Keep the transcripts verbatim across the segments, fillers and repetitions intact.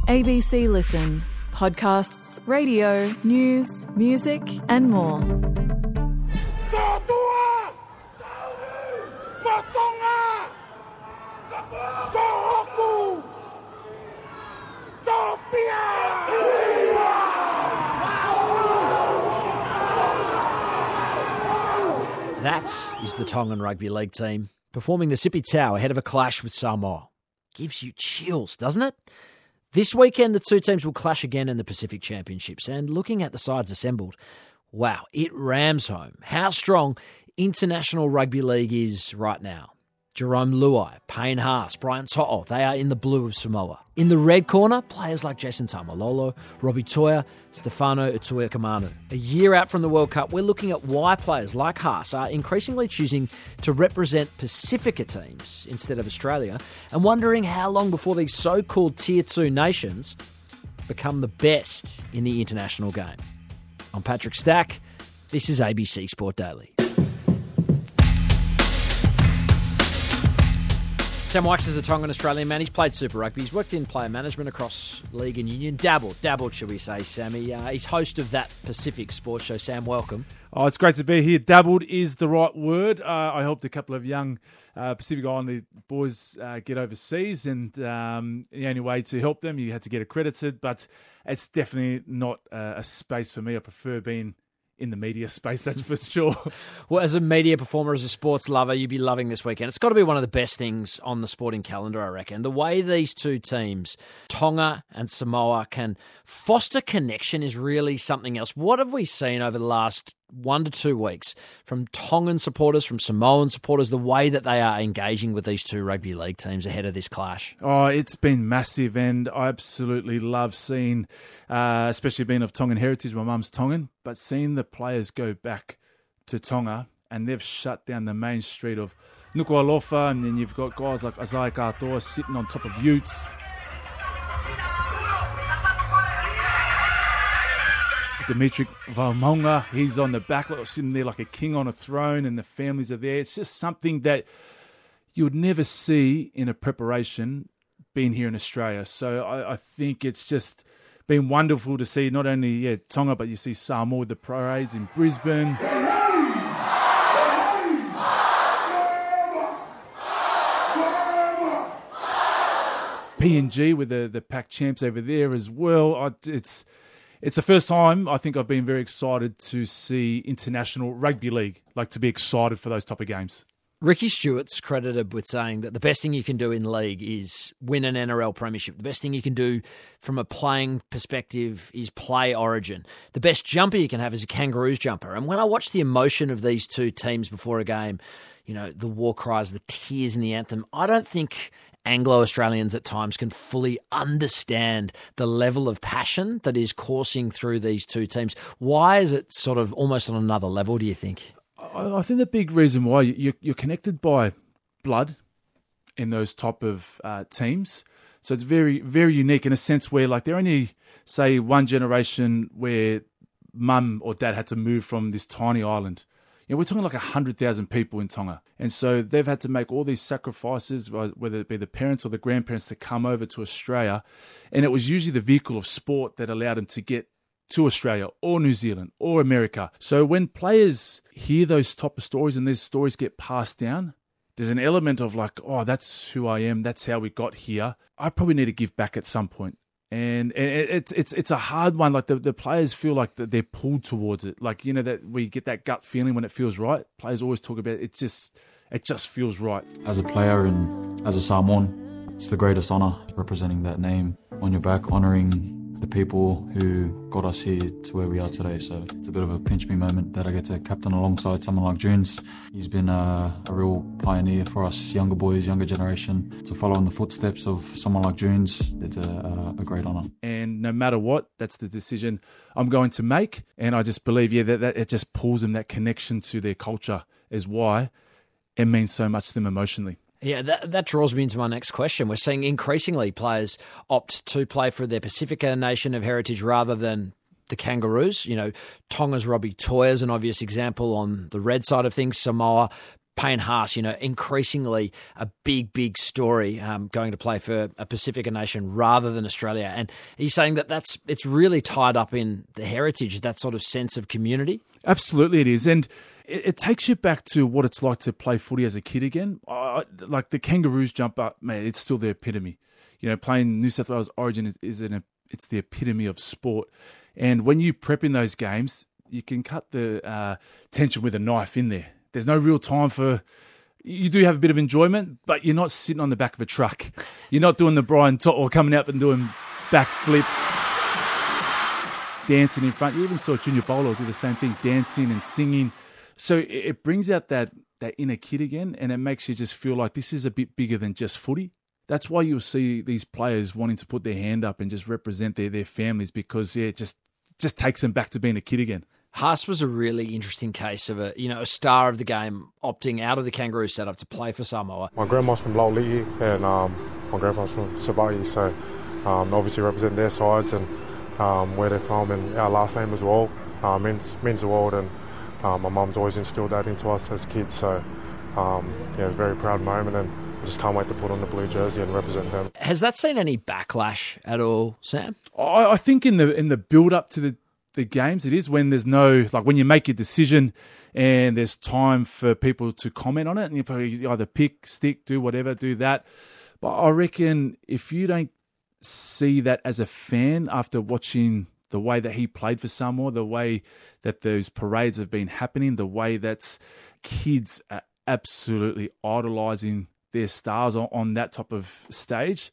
A B C Listen. Podcasts, radio, news, music and more. That is the Tongan Rugby League team performing the Sipi Tau ahead of a clash with Samoa. Gives you chills, doesn't it? This weekend, the two teams will clash again in the Pacific Championships, and looking at the sides assembled, wow, it rams home how strong international rugby league is right now. Jerome Luai, Payne Haas, Brian To'o, they are in the blue of Samoa. In the red corner, players like Jason Taumalolo, Robbie Toia, Stefano Utoikamanu. A year out from the World Cup, we're looking at why players like Haas are increasingly choosing to represent Pacifica teams instead of Australia, and wondering how long before these so-called Tier two nations become the best in the international game. I'm Patrick Stack. This is A B C Sport Daily. Sam Wykes is a Tongan Australian man. He's played Super Rugby. He's worked in player management across league and union. Dabbled, dabbled, shall we say, Sammy. Uh, he's host of That Pacific Sports Show. Sam, welcome. Oh, it's great to be here. Dabbled is the right word. Uh, I helped a couple of young uh, Pacific Islander boys uh, get overseas, and um, the only way to help them, you had to get accredited, but it's definitely not uh, a space for me. I prefer being in the media space, that's for sure. Well, as a media performer, as a sports lover, you'd be loving this weekend. It's got to be one of the best things on the sporting calendar, I reckon. The way these two teams, Tonga and Samoa, can foster connection is really something else. What have we seen over the last one to two weeks from Tongan supporters, from Samoan supporters, the way that they are engaging with these two rugby league teams ahead of this clash? Oh, it's been massive, and I absolutely love seeing, uh, especially being of Tongan heritage, my mum's Tongan, but seeing the players go back to Tonga, and they've shut down the main street of Nuku'alofa, and then you've got guys like Isaiah Katoa sitting on top of utes. Dimitri Valmonga, he's on the back, sitting there like a king on a throne, and the families are there. It's just something that you would never see in a preparation being here in Australia. So I, I think it's just been wonderful to see not only yeah, Tonga, but you see Samoa with the parades in Brisbane. P N G with the, the Pac champs over there as well. I, it's... It's the first time I think I've been very excited to see international rugby league, like to be excited for those type of games. Ricky Stewart's credited with saying that the best thing you can do in league is win an N R L premiership. The best thing you can do from a playing perspective is play Origin. The best jumper you can have is a Kangaroos jumper. And when I watch the emotion of these two teams before a game, you know, the war cries, the tears in the anthem, I don't think Anglo-Australians at times can fully understand the level of passion that is coursing through these two teams. Why is it sort of almost on another level, do you think? I think the big reason why you're connected by blood in those type of uh, teams. So it's very, very unique in a sense where, like, they're only, say, one generation where mum or dad had to move from this tiny island. You know, we're talking like one hundred thousand people in Tonga. And so they've had to make all these sacrifices, whether it be the parents or the grandparents, to come over to Australia. And it was usually the vehicle of sport that allowed them to get to Australia or New Zealand or America. So when players hear those type of stories and these stories get passed down, there's an element of like, oh, that's who I am. That's how we got here. I probably need to give back at some point. And it's it's it's a hard one. Like the, the players feel like they're pulled towards it. Like, you know, that we get that gut feeling when it feels right. Players always talk about it. It's just it just feels right. As a player and as a Samoan, it's the greatest honour representing that name on your back, honouring the people who got us here to where we are today. So it's a bit of a pinch me moment that I get to captain alongside someone like Junes. He's been a, a real pioneer for us younger boys, younger generation, to follow in the footsteps of someone like Junes. It's a, a, a great honour. And no matter what, that's the decision I'm going to make. And I just believe, yeah, that, that it just pulls them, that connection to their culture is why it means so much to them emotionally. Yeah, that, that draws me into my next question. We're seeing increasingly players opt to play for their Pacifica nation of heritage rather than the Kangaroos. You know, Tonga's Robbie Toia is an obvious example on the red side of things. Samoa Payne Haas, you know, increasingly a big, big story, um, going to play for a Pacifica nation rather than Australia. And he's saying that that's it's really tied up in the heritage, that sort of sense of community. Absolutely it is. And it, it takes you back to what it's like to play footy as a kid again. Uh, like the Kangaroos jump up, man, it's still the epitome. You know, playing New South Wales Origin is, is an, it's the epitome of sport. And when you prep in those games, you can cut the uh, tension with a knife in there. There's no real time for... You do have a bit of enjoyment, but you're not sitting on the back of a truck. You're not doing the Brian Tot or coming out and doing backflips, dancing in front. You even saw Junior Bolo do the same thing, dancing and singing. So it brings out that, that inner kid again, and it makes you just feel like this is a bit bigger than just footy. That's why you'll see these players wanting to put their hand up and just represent their, their families, because yeah, it just, just takes them back to being a kid again. Haas was a really interesting case of a, you know, a star of the game opting out of the Kangaroo setup to play for Samoa. My grandma's from Lauliti and um, my grandpa's from Savai'i, so um, obviously represent their sides and um, where they're from, and our last name as well uh, means means the world, and um, my mum's always instilled that into us as kids. So um, yeah, it's a very proud moment, and I just can't wait to put on the blue jersey and represent them. Has that seen any backlash at all, Sam? I, I think in the in the build up to the. The games, it is when there's no, like when you make your decision and there's time for people to comment on it, and you probably either pick, stick, do whatever, do that. But I reckon if you don't see that as a fan after watching the way that he played for Samoa, the way that those parades have been happening, the way that kids are absolutely idolising their stars on, on that type of stage,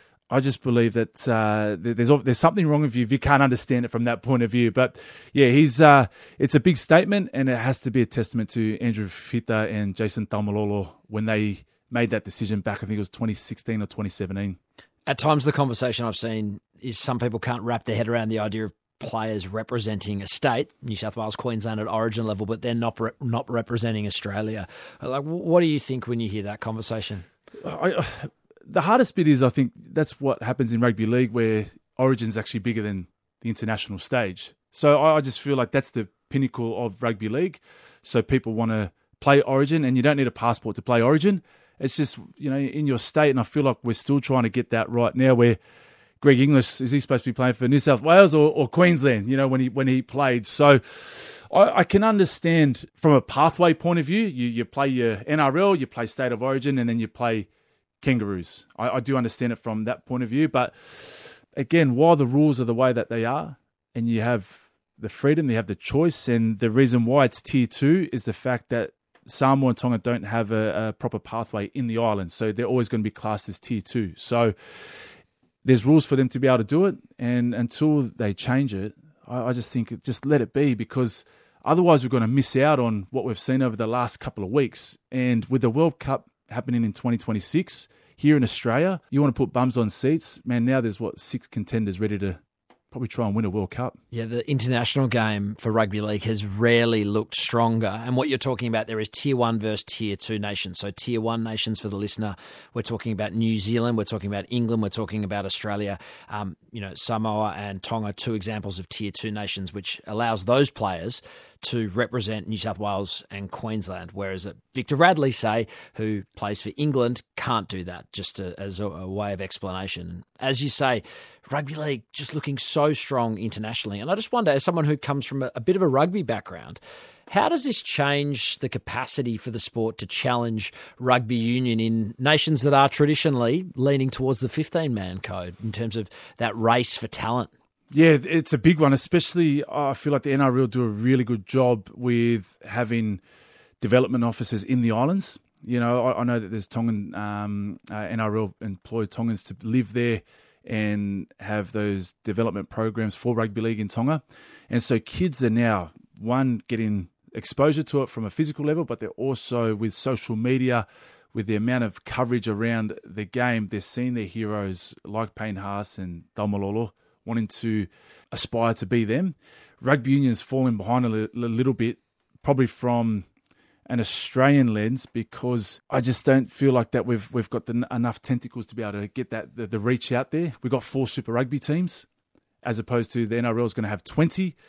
I just believe that uh, there's there's something wrong with you if you can't understand it from that point of view. But yeah, he's uh, it's a big statement, and it has to be a testament to Andrew Fifita and Jason Taumalolo when they made that decision back, I think it was twenty sixteen or twenty seventeen. At times the conversation I've seen is some people can't wrap their head around the idea of players representing a state, New South Wales, Queensland at origin level, but they're not, re- not representing Australia. Like, what do you think when you hear that conversation? I... The hardest bit is, I think, that's what happens in rugby league, where Origin's actually bigger than the international stage. So I just feel like that's the pinnacle of rugby league. So people want to play Origin, and you don't need a passport to play Origin. It's just, you know, in your state, and I feel like we're still trying to get that right now, where Greg Inglis, is he supposed to be playing for New South Wales or, or Queensland, you know, when he when he played. So I, I can understand from a pathway point of view, you, you play your N R L, you play State of Origin, and then you play Kangaroos. I, I do understand it from that point of view, but again, while the rules are the way that they are, and you have the freedom, you have the choice, and the reason why it's tier two is the fact that Samoa and Tonga don't have a, a proper pathway in the island, so they're always going to be classed as tier two. So there's rules for them to be able to do it, and until they change it, I, I just think just let it be, because otherwise we're going to miss out on what we've seen over the last couple of weeks. And with the World Cup happening in twenty twenty-six here in Australia, you want to put bums on seats, man. Now there's what six contenders ready to probably try and win a World Cup. Yeah, the international game for rugby league has rarely looked stronger. And what you're talking about there is tier one versus tier two nations. So tier one nations, for the listener, we're talking about New Zealand, we're talking about England, we're talking about Australia. Um, you know, Samoa and Tonga, two examples of tier two nations, which allows those players to represent New South Wales and Queensland, whereas Victor Radley, say, who plays for England, can't do that, just to, as a, a way of explanation. As you say, rugby league just looking so strong internationally. And I just wonder, as someone who comes from a, a bit of a rugby background, how does this change the capacity for the sport to challenge rugby union in nations that are traditionally leaning towards the fifteen-man code in terms of that race for talent? Yeah, it's a big one, especially I feel like the N R L do a really good job with having development officers in the islands. You know, I, I know that there's Tongan um, uh, N R L employed Tongans to live there and have those development programs for rugby league in Tonga. And so kids are now, one, getting exposure to it from a physical level, but they're also, with social media, with the amount of coverage around the game, they're seeing their heroes like Payne Haas and Taumalolo wanting to aspire to be them. Rugby union is falling behind a li- little bit, probably from an Australian lens, because I just don't feel like that we've we've got the, enough tentacles to be able to get that the, the reach out there. We've got four Super Rugby teams, as opposed to the N R L is going to have twenty.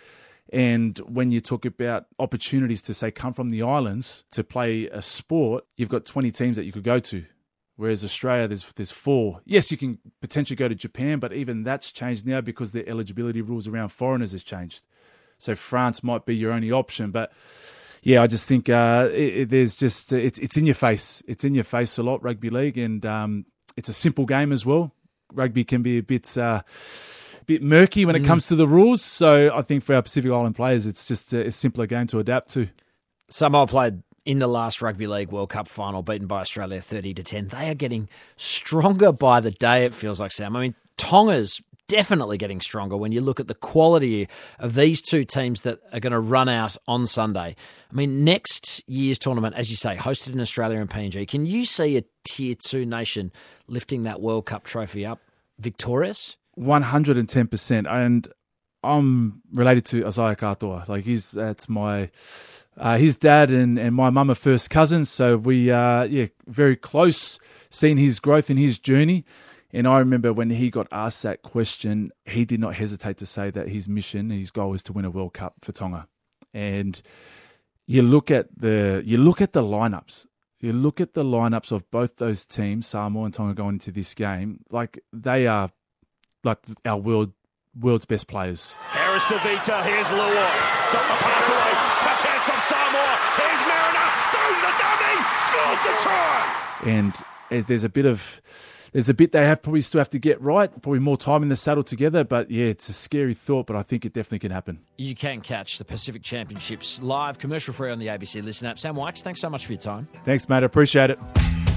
And when you talk about opportunities to, say, come from the islands to play a sport, you've got twenty teams that you could go to. Whereas Australia, there's there's four. Yes, you can potentially go to Japan, but even that's changed now because the eligibility rules around foreigners has changed. So France might be your only option. But yeah, I just think uh, it, it, there's just it's it's in your face. It's in your face a lot, rugby league, and um, it's a simple game as well. Rugby can be a bit uh, bit murky when it mm. comes to the rules. So I think for our Pacific Island players, it's just a, a simpler game to adapt to. Samoa played in the last Rugby League World Cup final, beaten by Australia thirty to ten. They are getting stronger by the day, it feels like, Sam. I mean, Tonga's definitely getting stronger when you look at the quality of these two teams that are going to run out on Sunday. I mean, next year's tournament, as you say, hosted in Australia and P N G. Can you see a Tier two nation lifting that World Cup trophy up victorious? one hundred ten percent. And I'm related to Isaiah Katoa. Like, he's that's my... Uh, his dad and, and my mum are first cousins, so we are uh, yeah very close, seeing his growth and his journey. And I remember when he got asked that question, he did not hesitate to say that his mission, his goal is to win a World Cup for Tonga. And you look at the you look at the lineups, you look at the lineups of both those teams, Samoa and Tonga, going into this game. Like, they are like our world world's best players. Harris to Vita, here's Luai, got the pass away. Backhand from Samoa. Here's Mariner. Throws the dummy. Scores the try. And uh, there's a bit of, there's a bit they have probably still have to get right. Probably more time in the saddle together. But yeah, it's a scary thought. But I think it definitely can happen. You can catch the Pacific Championships live, commercial free on the A B C Listen app. Sam Wykes, thanks so much for your time. Thanks, mate. I appreciate it.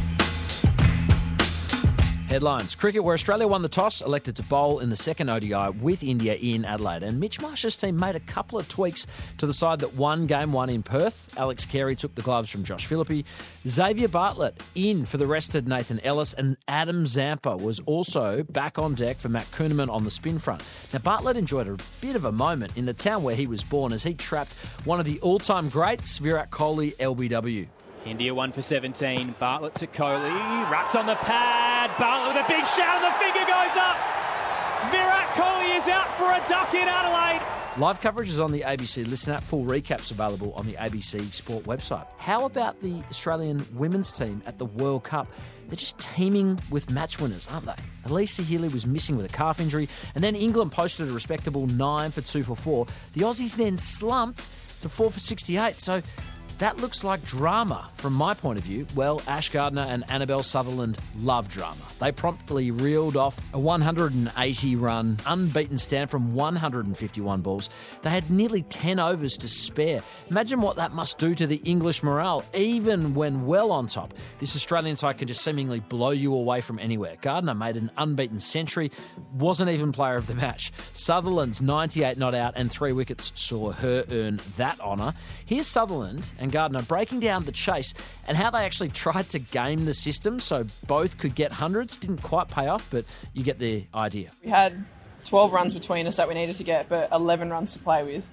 Headlines. Cricket, where Australia won the toss, elected to bowl in the second O D I with India in Adelaide. And Mitch Marsh's team made a couple of tweaks to the side that won game one in Perth. Alex Carey took the gloves from Josh Philippe. Xavier Bartlett in for the rested Nathan Ellis. And Adam Zampa was also back on deck for Matt Kuhneman on the spin front. Now, Bartlett enjoyed a bit of a moment in the town where he was born as he trapped one of the all-time greats, Virat Kohli, L B W. India one for seventeen. Bartlett to Kohli. Wrapped on the pad. Bartlett with a big shout and the finger goes up. Virat Kohli is out for a duck in Adelaide. Live coverage is on the A B C Listen app. Full recaps available on the A B C Sport website. How about the Australian women's team at the World Cup? They're just teaming with match winners, aren't they? Alyssa Healy was missing with a calf injury, and then England posted a respectable nine for two for four. The Aussies then slumped to four for sixty-eight, so that looks like drama from my point of view. Well, Ash Gardner and Annabelle Sutherland love drama. They promptly reeled off a one hundred eighty run, unbeaten stand from one hundred fifty-one balls. They had nearly ten overs to spare. Imagine what that must do to the English morale, even when well on top. This Australian side can just seemingly blow you away from anywhere. Gardner made an unbeaten century, wasn't even player of the match. Sutherland's ninety-eight not out and three wickets saw her earn that honour. Here's Sutherland and Gardner breaking down the chase and how they actually tried to game the system so both could get hundreds. Didn't quite pay off, but you get the idea. We had twelve runs between us that we needed to get, but eleven runs to play with.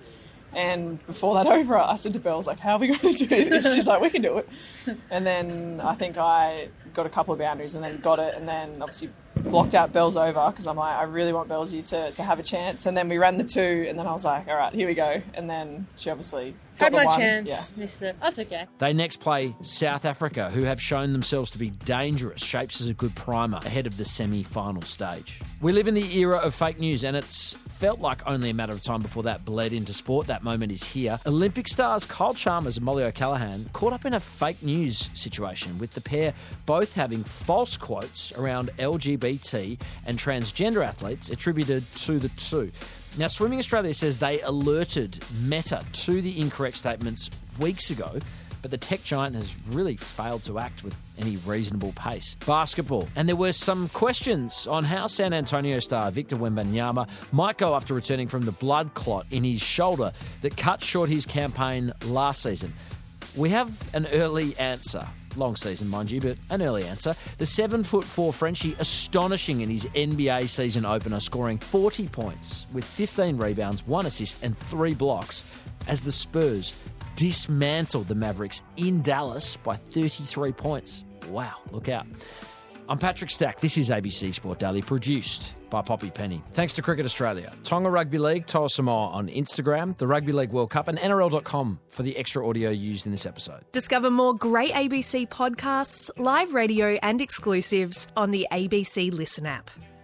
And before that over, I said to Bells, like, how are we going to do this? She's like, we can do it. And then I think I got a couple of boundaries and then got it, and then obviously blocked out Bells over because I'm like, I really want Bellsy to, to have a chance. And then we ran the two, and then I was like, all right, here we go. And then she obviously got had the my one. chance, Yeah. missed it. That's okay. They next play South Africa, who have shown themselves to be dangerous. Shapes as a good primer ahead of the semi-final stage. We live in the era of fake news, and it's felt like only a matter of time before that bled into sport. That moment is here. Olympic stars Kyle Chalmers and Molly O'Callaghan caught up in a fake news situation, with the pair both having false quotes around L G B T and transgender athletes attributed to the two. Now, Swimming Australia says they alerted Meta to the incorrect statements weeks ago, but the tech giant has really failed to act with any reasonable pace. Basketball. And there were some questions on how San Antonio star Victor Wembanyama might go after returning from the blood clot in his shoulder that cut short his campaign last season. We have an early answer. Long season, mind you, but an early answer. The seven foot four Frenchie astonishing in his N B A season opener, scoring forty points with fifteen rebounds, one assist and three blocks as the Spurs dismantled the Mavericks in Dallas by thirty-three points. Wow, look out. I'm Patrick Stack. This is A B C Sport Daily, produced by Poppy Penny. Thanks to Cricket Australia, Tonga Rugby League, Toa Samoa on Instagram, the Rugby League World Cup, and N R L dot com for the extra audio used in this episode. Discover more great A B C podcasts, live radio and exclusives on the A B C Listen app.